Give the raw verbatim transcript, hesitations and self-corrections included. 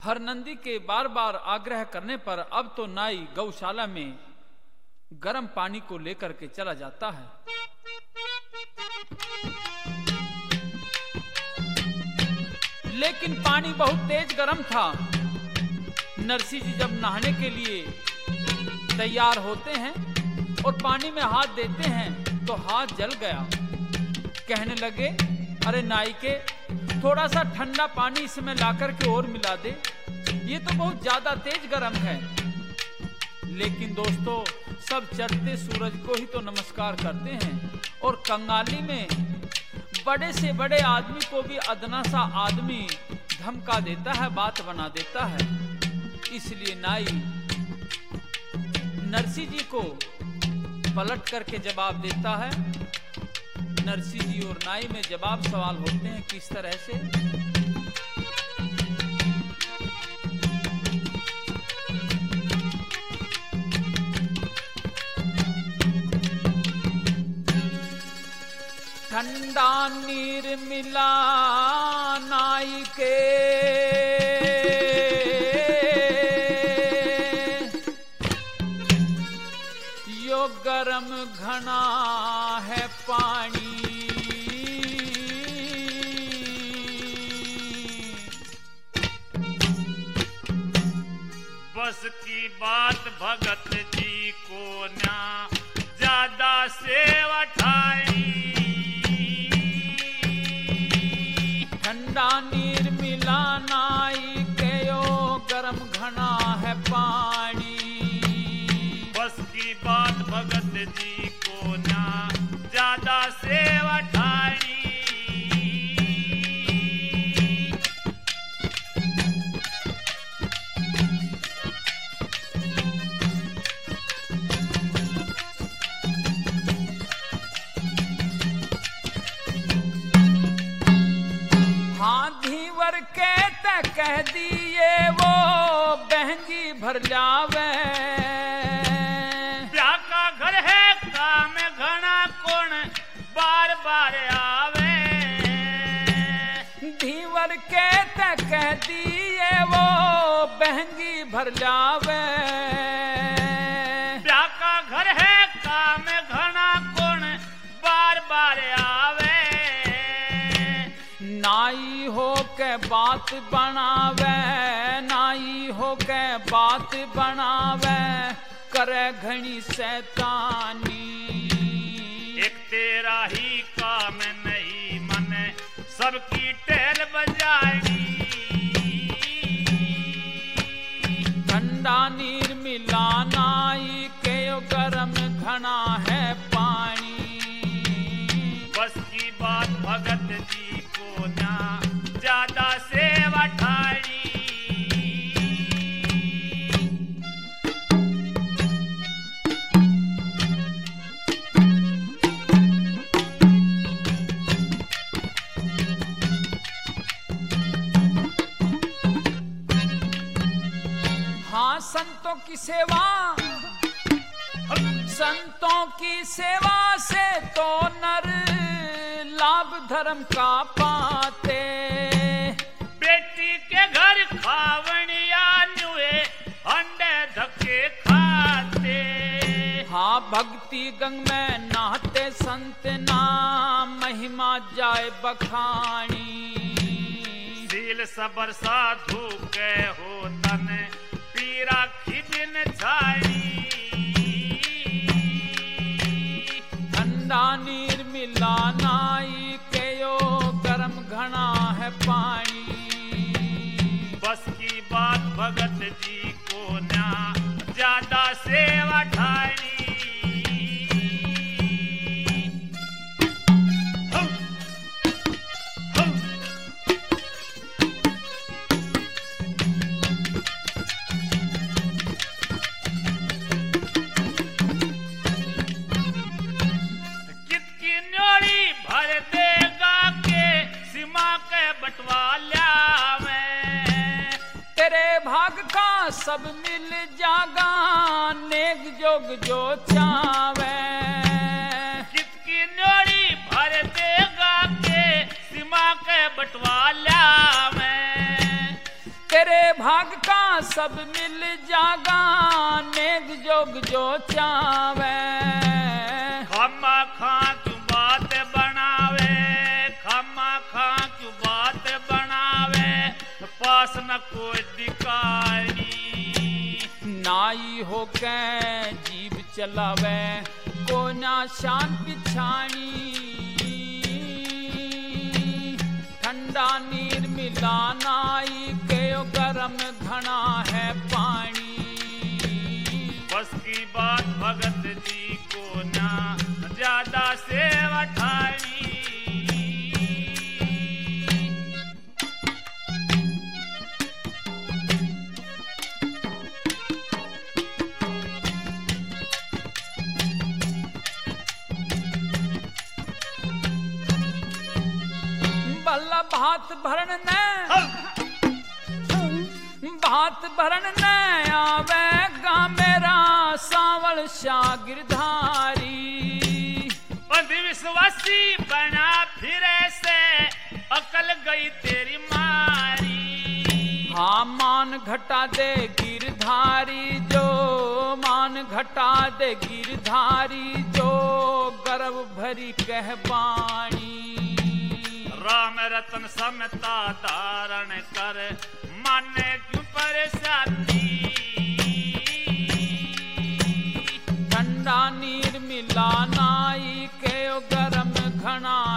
हरनंदी के बार बार आग्रह करने पर अब तो नाई गौशाला में गर्म पानी को लेकर के चला जाता है। लेकिन पानी बहुत तेज गर्म था। नरसी जी जब नहाने के लिए तैयार होते हैं और पानी में हाथ देते हैं तो हाथ जल गया। कहने लगे, अरे नाई के, थोड़ा सा ठंडा पानी इसमें लाकर के और मिला दे, ये तो बहुत ज्यादा तेज गर्म है। लेकिन दोस्तों, सब चढ़ते सूरज को ही तो नमस्कार करते हैं और कंगाली में बड़े से बड़े आदमी को भी अदना सा आदमी धमका देता है, बात बना देता है। इसलिए नाई नरसी जी को पलट करके जवाब देता है। नरसी जी और नाई में जवाब सवाल होते हैं किस तरह से। ठंडा नीर मिला नाई के, यो गरम घना है पानी। बस की बात भगत जी को ना ज्यादा से उठाई। ठंडा नीर मिला नाई के, यो गरम घना है पानी। बस की बात भगत जी को ना ज्यादा से उठाई। धीवर के ते कह दिए वो बहंगी भर जावे। ब्याह का घर है काम घना कौन बार बार आवे। धीवर के ते कह दिए वो बहंगी भर जावे। ब्याह का घर है काम घना कौन बार बार आवे। नाई हो के बात बनावे, नाई हो के बात बनावे, करे घनी शैतानी। एक तेरा ही काम नहीं मन सबकी टेल बजानी। ठंडा नीर मिला नाई के, यो गरम घना है पानी। बस की बात भगत जी को ना ज्यादा से उठाई। हाँ, संतों की सेवा, संतों की सेवा से तो नर लाभ धर्म का पाते। बेटी के घर खावनिया नुए अंडे धक्के खाते। हाँ, भक्ति गंग में नहाते संत नाम, महिमा जाए बखानी। सील सबर साधु के हो तन पीरा खिबिन छाई। ठंडा नीर मिला नाई के, यो गरम घना है पानी। बस की बात भगत जी को ना ज्यादा से उठाई। कितकी न्योड़ी भर देगा के सीमा के बटवाला में। तेरे भाग का सब मिल जागा, नेक जोग जो चावे। कितकी न्योड़ी भर देगा के सीमा के बटवाला में। तेरे भाग का सब मिल जागा, नेग जोग जो चावे। खमा खा क्यों बात बनावे, खमा खा क्यों बात बनावे, पास न कोई दिखाई। नाई हो के जीव चलावे, को ना शान पिछानी। ठंडा नीर मिला नाई के गरम घना है पानी। बस की बात भगत जी को ना ज्यादा सेवा ठानी। बल्ला भात भरण ने भात भरण ने आवेगा मेरा सावल शाह गिरधारी। विश्वासी बना फिरे से अकल गई तेरी मारी। हाँ मान घटा दे गिरधारी जो, मान घटा दे गिरधारी जो, गर्व भरी कह बाणी। राम रतन समता धारण कर, माने क्यों परेशानी। ठंडा नीर मिला नाई के गरम घना